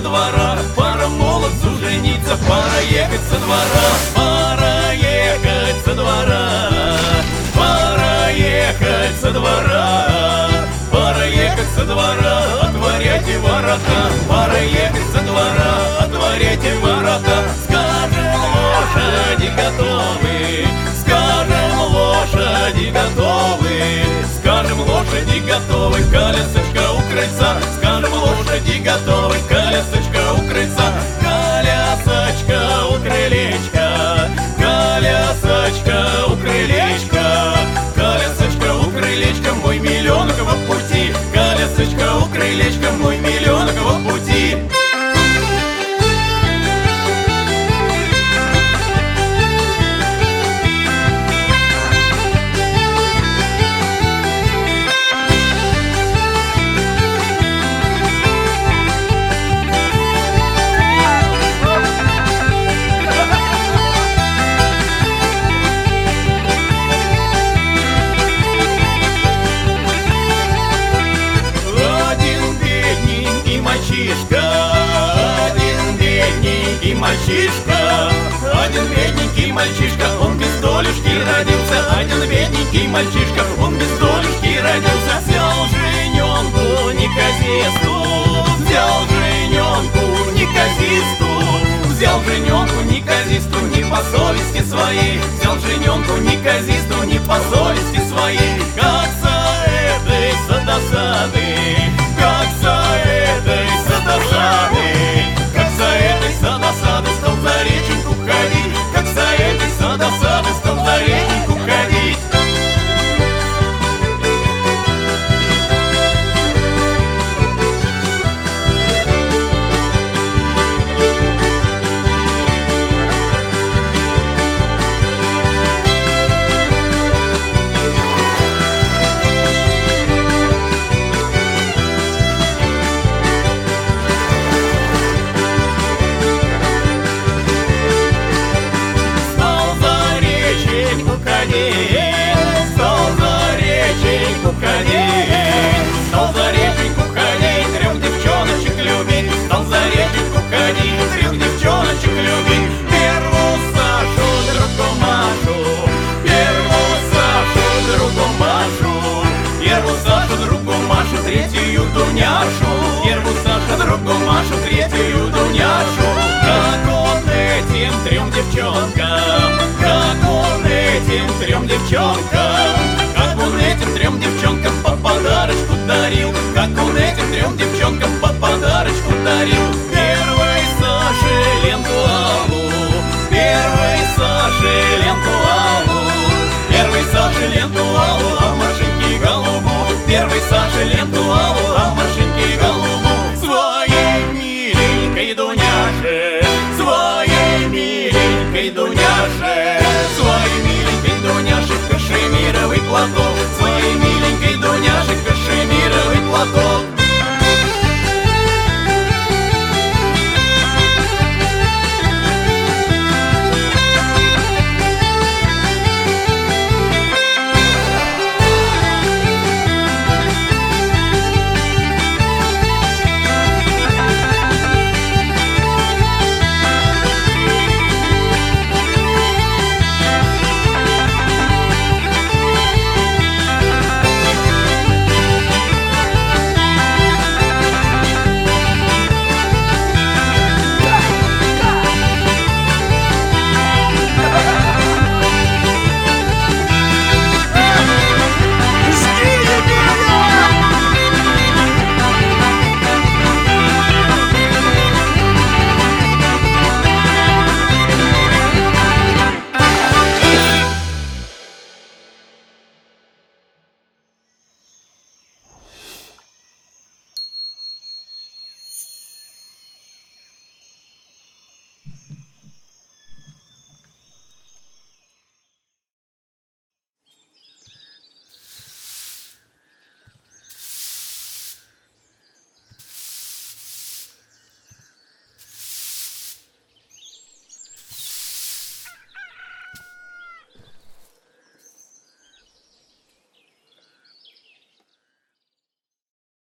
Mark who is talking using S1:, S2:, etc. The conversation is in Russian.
S1: двора, пора молодцу жениться, пора ехать со двора, пора ехать со двора, пора ехать со двора, пора ехать со двора, отворяйте ворота, пора ехать со двора, отворяйте ворота. Скажем, лошади готовы, скажем, лошади готовы, скажем, лошади готовы, колясочка у крыльца, скажем, лошади готовы, колясочка у крыльца, колясочка у крылечка, колясочка у крылечка, колясочка у крылечка, мой миллионок в пути, колясочка у крылечка, мой миллионок в пути. Мальчишка, один бедненький мальчишка, он без долюшки родился. Один бедненький мальчишка, он без долюшки родился. Взял жененку неказисту, взял жененку неказисту, взял жененку неказисту не по совести своей, взял жененку неказисту не по совести своей. Как за этой за досады, как за этой за досады, как за этой за досады стал за реченьку ходить, как за этой за досады стал за реченьку ходить. Стал за реченьку ходить, стал за реченьку ходить, трех девчоночек любить, стал за реченьку ходить, трех девчоночек любить. Первую Сашу, другу Машу, первую Сашу, другу Машу, первую Сашу, другу Машу, третью Дуняшу, первую Сашу, другу Машу, третью Дуняшу. Как он этим трем девчонкам, как он этим трем девчонкам, как он этим трем девчонкам по подарочку дарил, как он этим трем девчонкам по подарочку дарил. Первой Саше ленту алу, первой Саше ленту алу, первой Саше ленту алу, а Машеньке голубу, первой Саше ленту алу, а